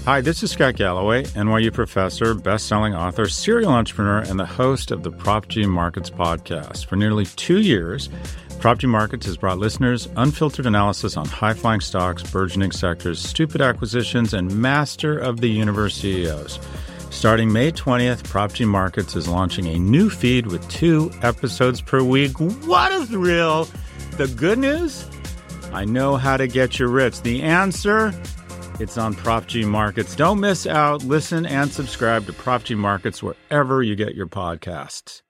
Hi, this is Scott Galloway, NYU professor, best-selling author, serial entrepreneur, and the host of the Prop G Markets podcast. For nearly 2 years, Prop G Markets has brought listeners unfiltered analysis on high-flying stocks, burgeoning sectors, stupid acquisitions, and master-of-the-universe CEOs. Starting May 20th, Prop G Markets is launching a new feed with 2 episodes per week. What a thrill! The good news? I know how to get you rich. The answer? It's on Prop G Markets. Don't miss out. Listen and subscribe to Prop G Markets wherever you get your podcasts.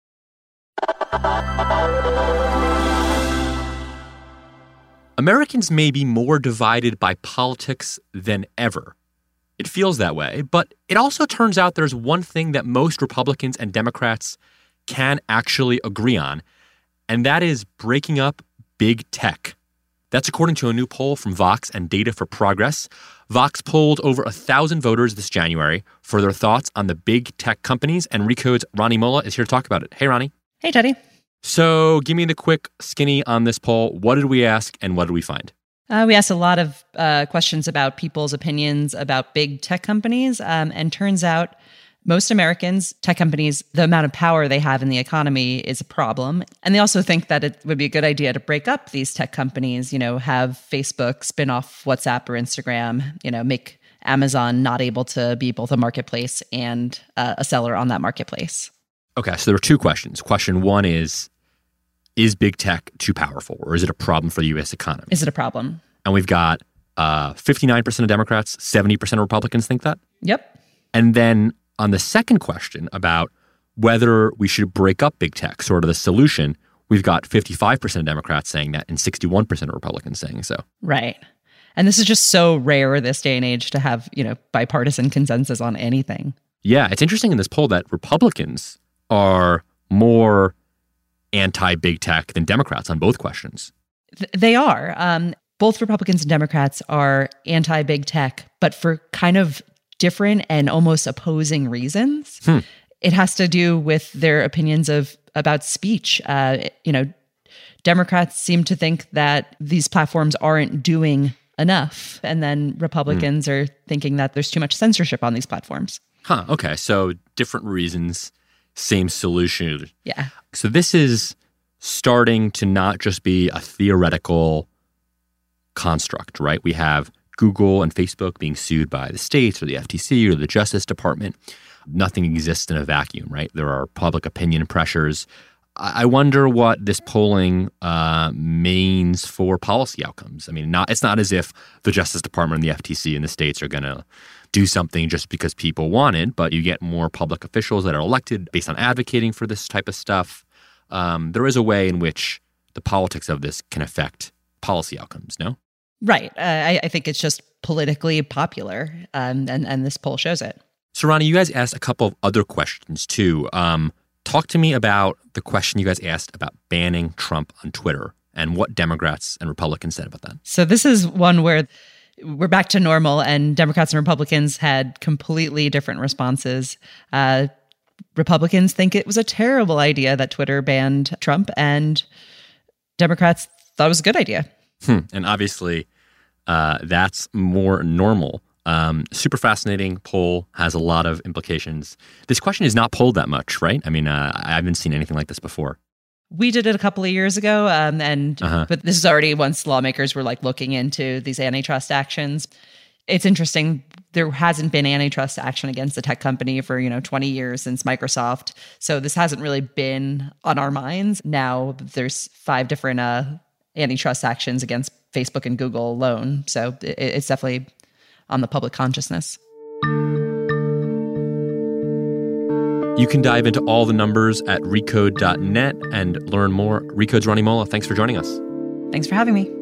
Americans may be more divided by politics than ever. It feels that way, but it also turns out there's one thing that most Republicans and Democrats can actually agree on, and that is breaking up big tech. That's according to a new poll from Vox and Data for Progress. Vox polled over 1,000 voters this January for their thoughts on the big tech companies, and Recode's Ronnie Molla is here to talk about it. Hey, Ronnie. Hey, Teddy. So give me the quick skinny on this poll. What did we ask and what did we find? We asked a lot of questions about people's opinions about big tech companies, and turns out most Americans, tech companies, the amount of power they have in the economy is a problem. And they also think that it would be a good idea to break up these tech companies, have Facebook spin off WhatsApp or Instagram, make Amazon not able to be both a marketplace and a seller on that marketplace. Okay, so there are 2 questions. Question 1 is big tech too powerful, or is it a problem for the U.S. economy? Is it a problem? And we've got 59% of Democrats, 70% of Republicans think that? Yep. And then on the second question about whether we should break up big tech, sort of the solution, we've got 55% of Democrats saying that and 61% of Republicans saying so. Right. And this is just so rare this day and age to have, bipartisan consensus on anything. Yeah, it's interesting in this poll that Republicans are more anti-big tech than Democrats on both questions. They are. Both Republicans and Democrats are anti-big tech, but for kind of different and almost opposing reasons. It has to do with their opinions about speech. Democrats seem to think that these platforms aren't doing enough, and then Republicans are thinking that there's too much censorship on these platforms. Okay. So different reasons, same solution. Yeah. So this is starting to not just be a theoretical construct, right? We have Google and Facebook being sued by the states or the FTC or the Justice Department. Nothing exists in a vacuum, right? There are public opinion pressures. I wonder what this polling means for policy outcomes. I mean, it's not as if the Justice Department and the FTC in the states are going to do something just because people want it, but you get more public officials that are elected based on advocating for this type of stuff. There is a way in which the politics of this can affect policy outcomes, no? Right. I think it's just politically popular, and this poll shows it. So, Ronnie, you guys asked a couple of other questions, too. Talk to me about the question you guys asked about banning Trump on Twitter and what Democrats and Republicans said about that. So this is one where we're back to normal, and Democrats and Republicans had completely different responses. Republicans think it was a terrible idea that Twitter banned Trump, and Democrats thought it was a good idea. And obviously, that's more normal. Super fascinating poll, has a lot of implications. This question is not polled that much, right? I mean, I haven't seen anything like this before. We did it a couple of years ago, but this is already once lawmakers were looking into these antitrust actions. It's interesting. There hasn't been antitrust action against a tech company for 20 years since Microsoft. So this hasn't really been on our minds. Now there's 5 different antitrust actions against Facebook and Google alone. So it's definitely on the public consciousness. You can dive into all the numbers at recode.net and learn more. Recode's Ronnie Molla, thanks for joining us. Thanks for having me.